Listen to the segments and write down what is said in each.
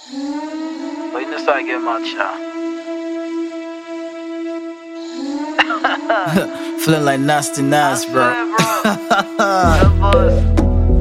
But you know, so I get mad, Feeling like nasty Nas, bro. bro.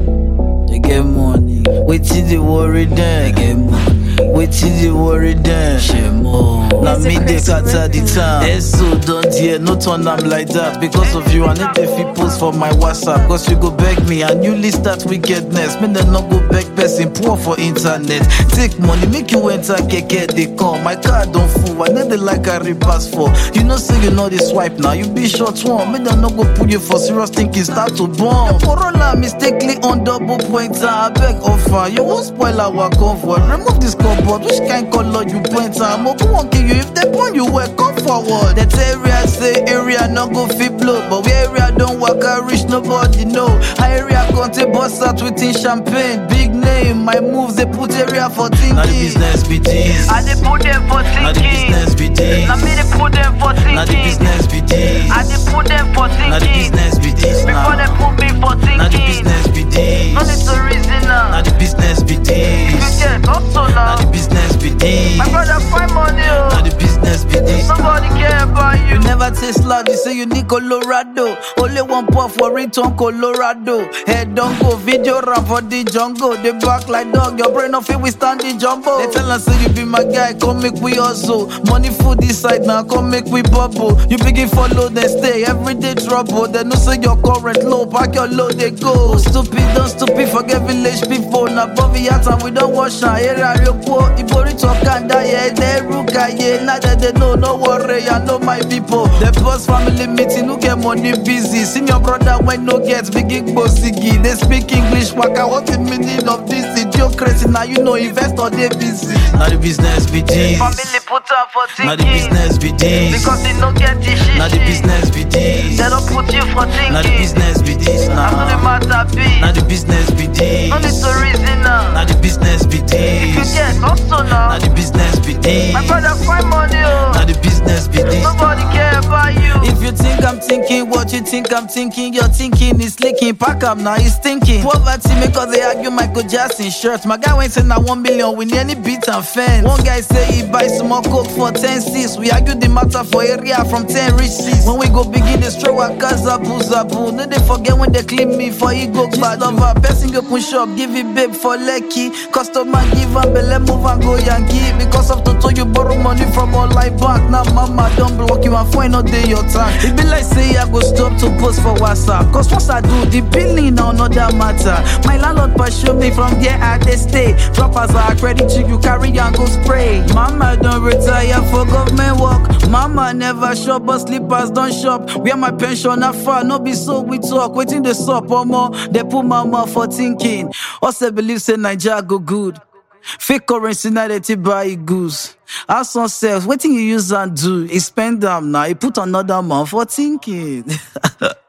They get money. Wait till they worry then. They get money. Wait till they worry then. Shit more. Now me they cut at the time. So don't hear no turn I'm like that. Because of you, I need the fit post for my WhatsApp. Cause you go beg me and you list that wickedness. Me then not go beg person poor for internet. Take money, make you enter keke they come. My car don't fool. I need the like a repass for. You know say you know the swipe now. You be short one. Me then not go put you for serious thinking start to bomb. Corolla mistakenly on double pointer. I beg offer. You won't spoil our comfort. Remove this cupboard. Which kind color you point? I'm who won't kill you if they point you well. Come forward. That area say area not go fit blow, but we area don't work out rich nobody know. High area content bust out within champagne. Big name, my moves they put area for thinking. Now the business be this. I dey put them for thinking. Now the business be this. Now me dey put them for thinking. Now the business be this. I dey put them for thinking. Now the business be this. Before they put me for thinking. Now the business be this. No need to reason now. Now the business be this. You get also Now now. the business be this. My brother find money, oh. Now the business be this. Nobody care about you. You never taste loud, you say you need Colorado. Only one puff for return Colorado. Head don't go, video rap for the jungle. They back like dog, your brain off it, we stand the jumbo. They tell us say you be my guy, come make we also. Money for this side now, come make we bubble. You begin follow, then stay, everyday trouble. They know say your current low, pack your load, they go. Stupid, don't stupid, forget village people. Now Bobby hat and we don't wash our area, real poor. Ibori talk and die, yeah, they ruka, yeah. Now that they know, no worry, I know my people. The boss family meeting, who get money busy. See your brother when no get big bossigi. They speak English, waka, what the meaning of this? Idiocracy, now you know investor they busy. Now the business be this. Family put up for thinking. Now the business be this. Because they don't get this shit. Now the business be this. They don't put you for thinking. Now the business be this. That's what the matter be. Now the business be this. No need to reason now. Now the business be If you this. get also now. Now the business be this. My brother find money, oh. Now the business be this. Nobody care about you. If you think I'm thinking what you think I'm thinking, your thinking is leaking. Pack up now, he's thinking. Poverty because they argue Michael Jackson shirts. My guy went in at 1 million with any beat and fence. One guy say he buy some more coke for 10 cents. We argue the matter for area from 10 rich seats. When we go begin the stroll at Kazabu Zabu. No they forget when they clean me for ego bad lover. Person go push up, give it babe for Lekki. Customer give and belle move and go Yankee. Because of Toto you borrow money from all life bank. Now mama don't block you and find no day your time. It be like say I go stop to post for WhatsApp. Cause once I do the billing now no that matter. My landlord pursue me from there I they stay. Drop as I credit you carry and go spray. Mama don't retire for government work. Mama never shop but slippers don't shop. Where my pension not far, no be so we talk. Waiting the sup or more. They put mama for thinking. Also believe say Nigeria go good. Fake currency now they buy goose. As some self, waiting you use and do. He spend them now, he put another man for thinking.